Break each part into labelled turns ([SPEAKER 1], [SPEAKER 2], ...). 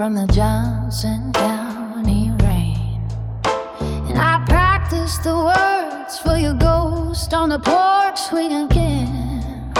[SPEAKER 1] from the Johnson County rain. And I practiced the words for your ghost on the porch swing again.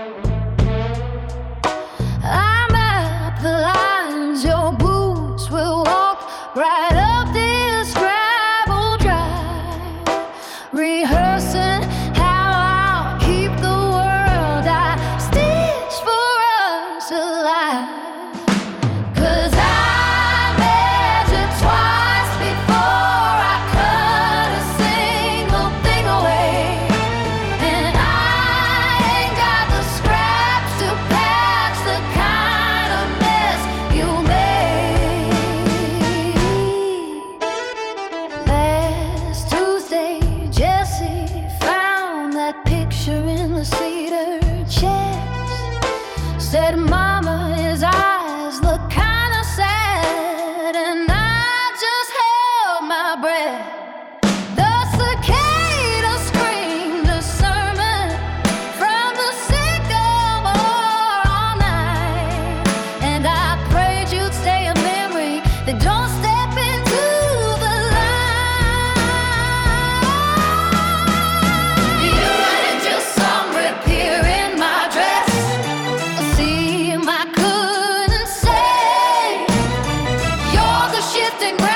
[SPEAKER 1] I mapped the lines your boots will walk right up this gravel drive, rehearsing how I'll keep the world I stitched for us alive. 'Cause I measured twice before I cut a single thing away, and I ain't got the scraps to patch the kind of mess you made. Last Tuesday, Jesse found that picture in the cedar chest. Said, "Mama, his eyes look kinda sad," and I just held my breath. The cicada screamed a sermon from the sycamore all night, and I prayed you'd stay a memory that don't step into the light. You added just some rip here in my dress, a seam I couldn't say. You're the shifting